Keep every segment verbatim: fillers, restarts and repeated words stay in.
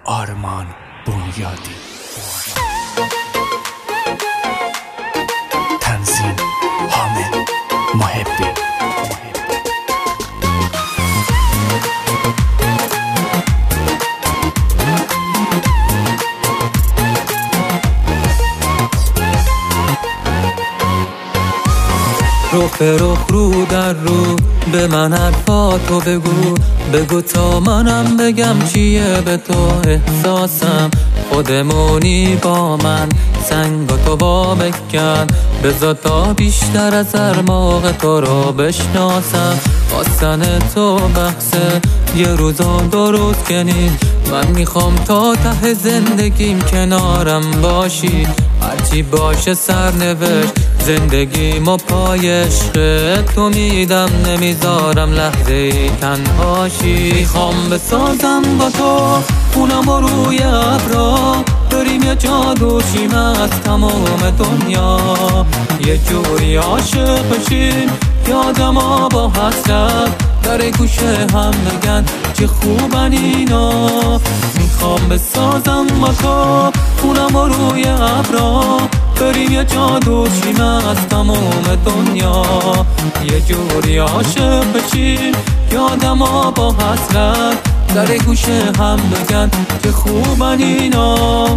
آرمان بنیادی. تنظیم حامد محبی. رخ به رخ رو در رو به من حرفاتو بگو بگو تا منم بگم چیه به تو احساسم. خودمونی با من سنگاتو با بکن بذار تا بیشتر از هر موقع تو رو بشناسم. خواستن تو بحثه یه روزا دو روز کنی. من میخوام تا ته زندگیم کنارم باشی. هرچی باشه سرنوشت زندگیمو پای عشق تو میدم. نمیذارم لحظه ای تنهاشی. میخوام بسازم با تو خونمو روی ابرا بریم یه جادو شیم از تمام دنیا. یه جوری عاشق بشیم یادما با حسرت در گوشه هم بگن چه خوبن اینا. میخوام بسازم با تو خونمو روی ابرا بریم یه جادو شیم از تمام دنیا. یه جوری عاشق بشیم یادما با حسرت در گوشه هم بگن چه خوبن اینا.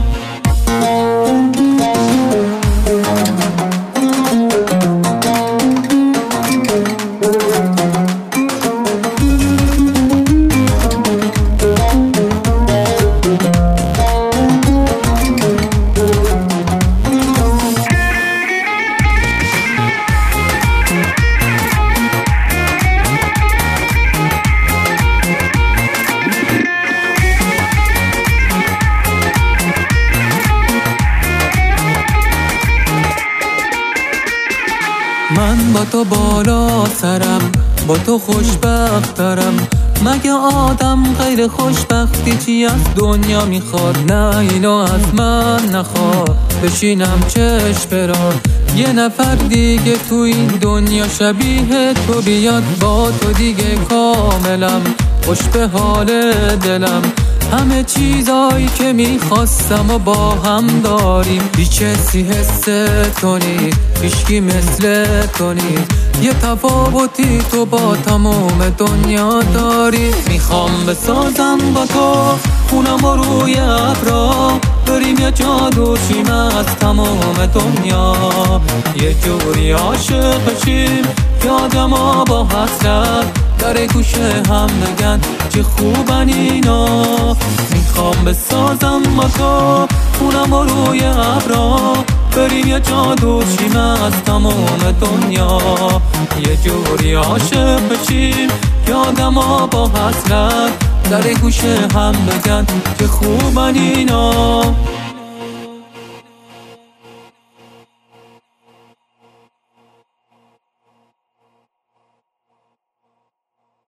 من با تو بالا سرم با تو خوشبخترم. مگه آدم غیر خوشبختی چی از دنیا میخواد؟ نه اینو از من نخواد بشینم چشم برار یه نفر دیگه تو این دنیا شبیه تو بیاد. با تو دیگه کاملم خوش به حال دلم. همه چیزایی که میخواستم و با هم داریم. هیچ کسی حس تو نیست هیچکی مثل تو نیست. یه تفاوتی تو با تمام دنیا داری. میخوام بسازم با تو خونمو روی ابرا بریم یه جادو شیم از تمام دنیا. یه جوری عاشق بشیم یادما با حسرت در گوشه هم بگن چه خوبن اینا. میخوام بسازم با تو خونمو روی ابرا بریم یه جادو شیم از تمام دنیا. یه جوری عاشق بشیم یادما با حسرت در گوشه هم بگن چه خوبن اینا.